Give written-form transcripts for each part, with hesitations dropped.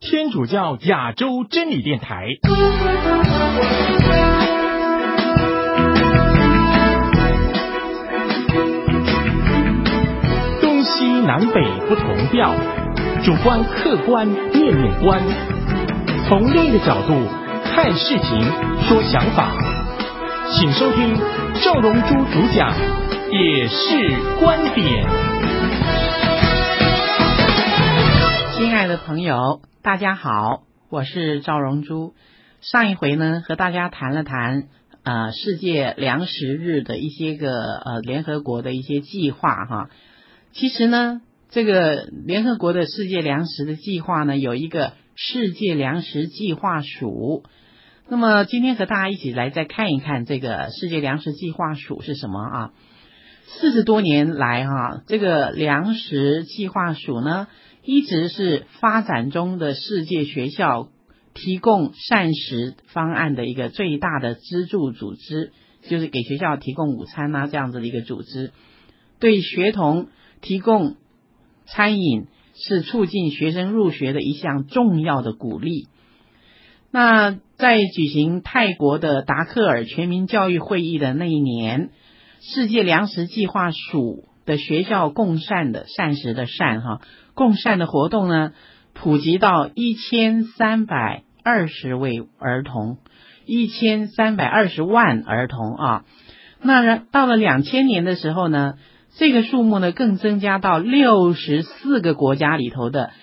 天主教亚洲真理电台，东西南北不同调，主观客观面面观，从另一个角度看事情说想法，请收听赵荣珠主讲，也是观点。 亲爱的朋友，大家好，我是赵荣珠。上一回呢，和大家谈了谈世界粮食日的一些个联合国的一些计划哈。其实呢，这个联合国的世界粮食的计划呢，有一个世界粮食计划署。那么今天和大家一起来再看一看这个世界粮食计划署是什么啊？40多年来这个粮食计划署呢，一直是发展中的世界学校提供膳食方案的一个最大的资助组织，就是给学校提供午餐这样子的一个组织，对学童提供餐饮是促进学生入学的一项重要的鼓励。那在举行泰国的达克尔全民教育会议的那一年，世界粮食计划署的学校共膳的膳食的膳共膳的活动呢，普及到1320位儿童，1320万儿童啊。那到了2000年的时候呢，这个数目呢更增加到64个国家里头的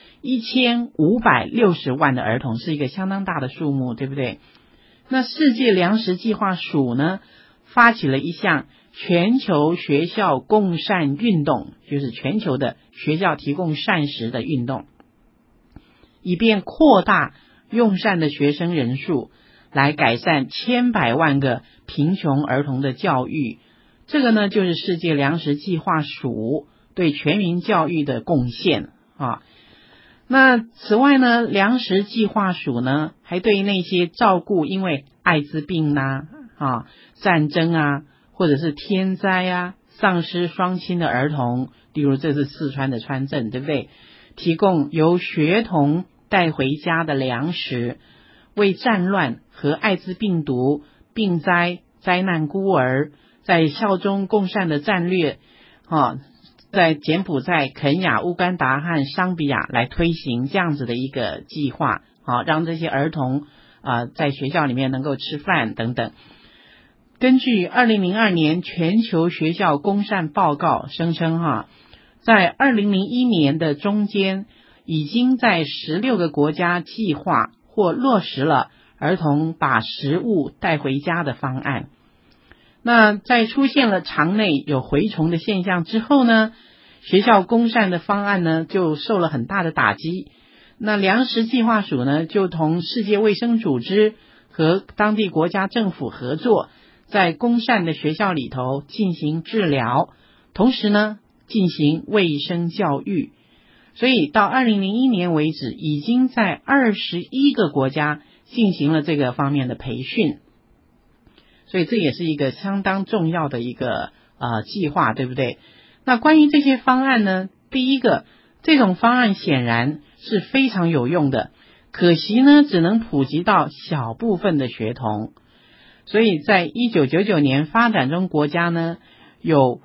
1560万的儿童，是一个相当大的数目，对不对？那世界粮食计划署呢，发起了一项全球学校共膳运动，就是全球的学校提供膳食的运动，以便扩大用膳的学生人数，来改善千百万个贫穷儿童的教育。这个呢，就是世界粮食计划署对全民教育的贡献啊。那此外呢，粮食计划署呢，还对那些照顾因为艾滋病战争或者是天灾丧失双亲的儿童，例如这是四川的川镇，对不对？提供由学童带回家的粮食，为战乱和艾滋病毒、病灾、灾难孤儿在校中共膳的战略在柬埔寨、肯亚、乌干达和桑比亚来推行这样子的一个计划，让这些儿童在学校里面能够吃饭等等。根据2002年全球学校共膳报告声称在2001年的中间，已经在16个国家计划或落实了儿童把食物带回家的方案。那在出现了肠内有蛔虫的现象之后呢，学校共膳的方案呢就受了很大的打击。那粮食计划署呢就同世界卫生组织和当地国家政府合作，在共膳的学校里头进行治疗，同时呢进行卫生教育。所以到2001年为止，已经在21个国家进行了这个方面的培训。所以这也是一个相当重要的一个计划，对不对？那关于这些方案呢，第一个，这种方案显然是非常有用的，可惜呢只能普及到小部分的学童。所以在1999年发展中国家呢，有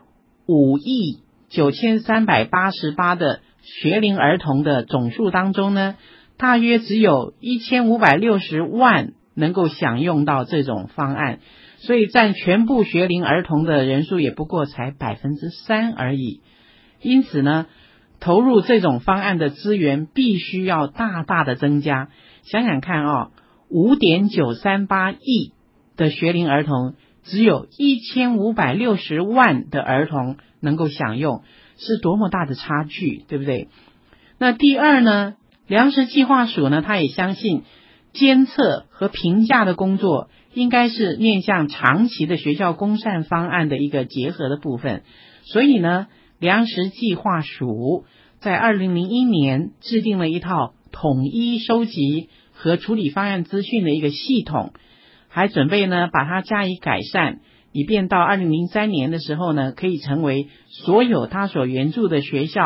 59388的学龄儿童的总数当中呢，大约只有1560万能够享用到这种方案，所以占全部学龄儿童的人数也不过才3%而已。因此呢，投入这种方案的资源必须要大大的增加。想想看5.938亿的学龄儿童，只有1560万的儿童能够享用，是多么大的差距，对不对？那第二呢，粮食计划署呢，他也相信监测和评价的工作应该是面向长期的学校共膳方案的一个结合的部分。所以呢，粮食计划署在2001年制定了一套统一收集和处理方案资讯的一个系统，还准备呢把它加以改善，以便到2003年的时候呢，可以成为所有他所援助的学校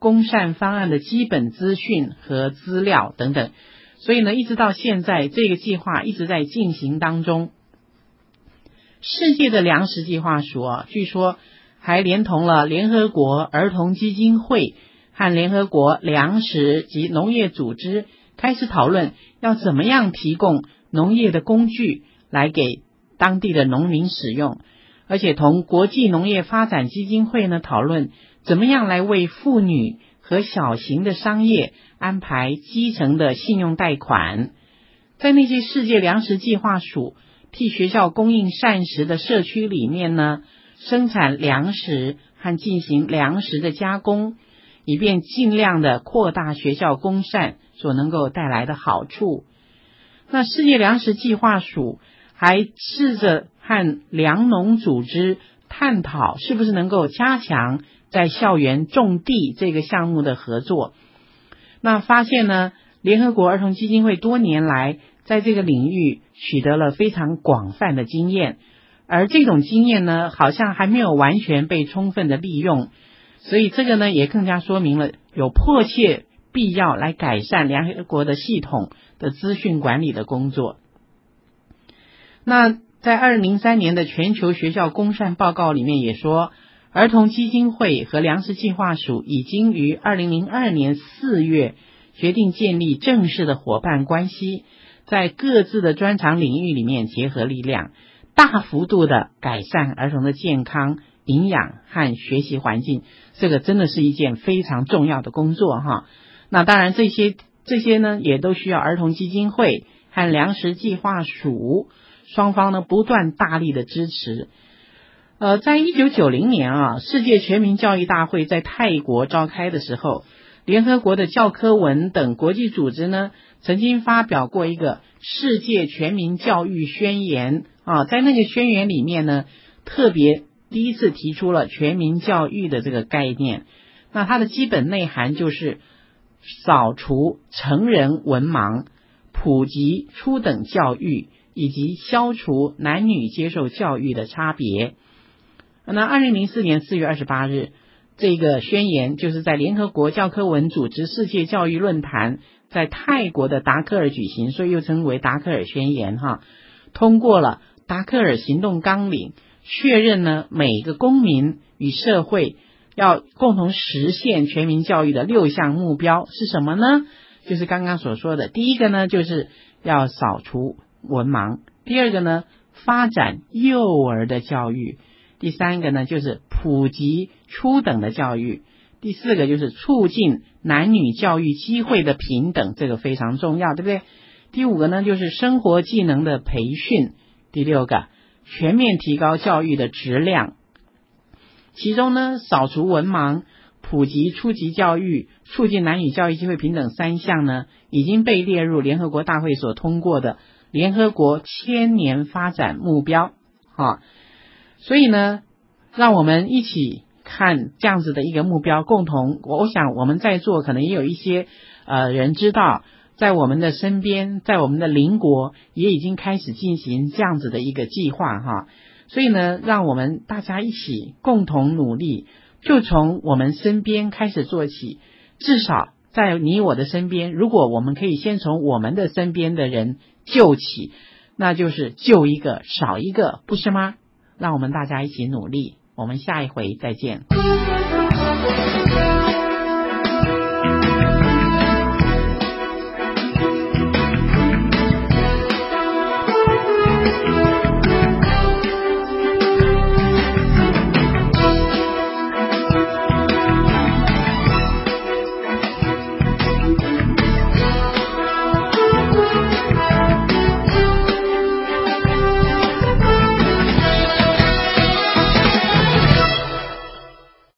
公善方案的基本资讯和资料等等。所以呢，一直到现在，这个计划一直在进行当中。世界的粮食计划署据说还连同了联合国儿童基金会和联合国粮食及农业组织开始讨论要怎么样提供农业的工具来给当地的农民使用，而且同国际农业发展基金会呢讨论怎么样来为妇女和小型的商业安排基层的信用贷款。在那些世界粮食计划署替学校供应膳食的社区里面呢，生产粮食和进行粮食的加工，以便尽量的扩大学校供膳所能够带来的好处。那世界粮食计划署还试着和粮农组织探讨是不是能够加强在校园种地这个项目的合作。那发现呢，联合国儿童基金会多年来在这个领域取得了非常广泛的经验，而这种经验呢，好像还没有完全被充分的利用，所以这个呢，也更加说明了有迫切必要来改善联合国的系统的资讯管理的工作。那在2003年的全球学校公膳报告里面也说，儿童基金会和粮食计划署已经于2002年4月决定建立正式的伙伴关系，在各自的专长领域里面结合力量，大幅度的改善儿童的健康、营养和学习环境。这个真的是一件非常重要的工作哈。那当然这些呢，也都需要儿童基金会和粮食计划署双方呢不断大力的支持。在1990年世界全民教育大会在泰国召开的时候，联合国的教科文等国际组织呢曾经发表过一个世界全民教育宣言在那个宣言里面呢，特别第一次提出了全民教育的这个概念。那它的基本内涵就是扫除成人文盲，普及初等教育，以及消除男女接受教育的差别。那2004年4月28日，这个宣言就是在联合国教科文组织世界教育论坛在泰国的达克尔举行，所以又称为达克尔宣言通过了达克尔行动纲领，确认呢每个公民与社会要共同实现全民教育的6项目标是什么呢？就是刚刚所说的，第一个呢就是要扫除文盲，第二个呢发展幼儿的教育，第三个呢就是普及初等的教育，第四个就是促进男女教育机会的平等，这个非常重要，对不对？第五个呢就是生活技能的培训，第六个全面提高教育的质量。其中呢，扫除文盲、普及初级教育、促进男女教育机会平等3项呢，已经被列入联合国大会所通过的联合国1000年发展目标所以呢，让我们一起看这样子的一个目标，共同，我想我们在座可能也有一些人知道，在我们的身边，在我们的邻国也已经开始进行这样子的一个计划所以呢，让我们大家一起共同努力，就从我们身边开始做起，至少在你我的身边，如果我们可以先从我们的身边的人救起，那就是救一个少一个，不是吗？让我们大家一起努力，我们下一回再见。